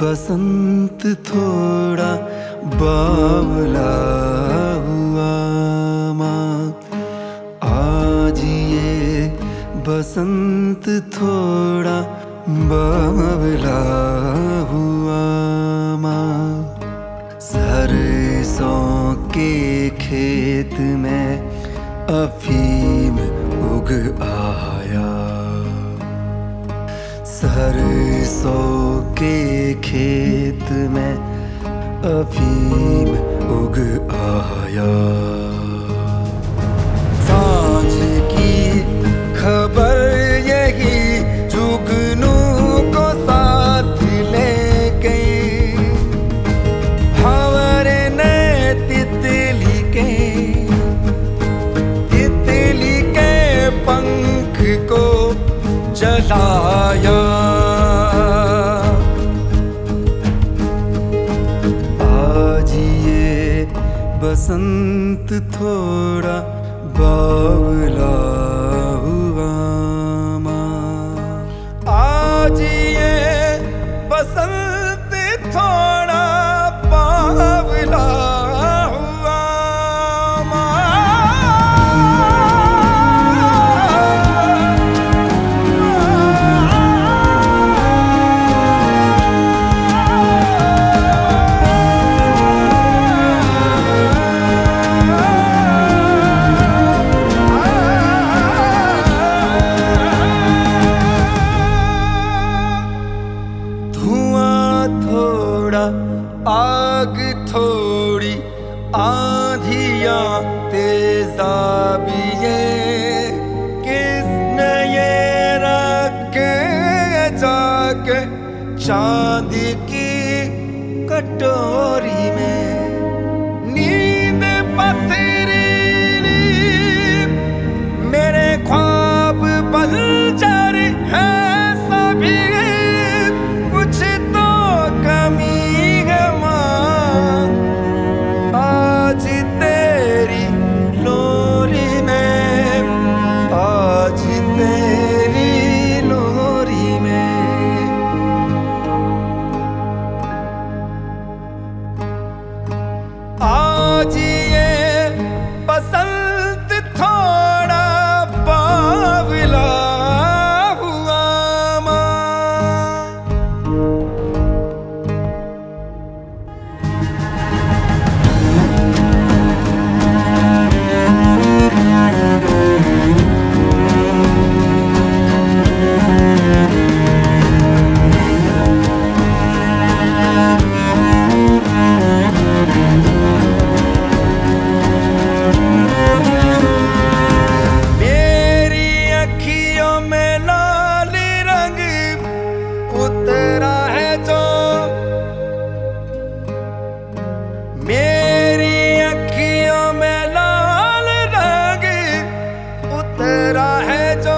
बसंत थोड़ा बावला हुआ माँ। आज ये बसंत थोड़ा बावला हुआ माँ। सरसों के खेत में अफीम उग आया। सरसों के खेत में अफीम उग आया। सांझ की खबर यही जुगनू को साथ ले गई। भंवरे ने तितली के पंख को जलाया। आज ये बसंत थोड़ा बावला हुआ माँ। आज ये बसंत थोड़ा बावला हुआ आग थोड़ी आंधियां तेजाबिये। किसने ये रखे जाके चांद की कटोरी में। नींद पथरीली मेरे ख्वाब बंजर है सभी। कुछ तो कमी आज ये बसंत थोड़ा बावला हुआ माँ। उतरा है जो मेरी अखियों में लाल रंग उतरा है जो।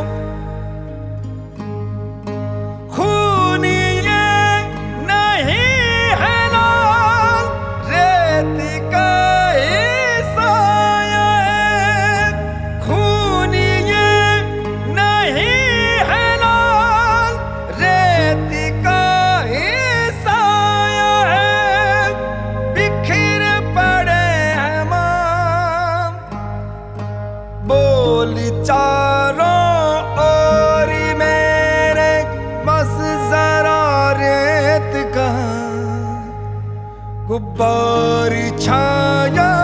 खून ये नहीं है लाल रेत का ही साया है। खून ये नहीं है लाल रेत का ही साया है। बिखर पड़े हैं माँ बोल चारों ओर मेरे। बस जरा रेत का गुब्बार छाया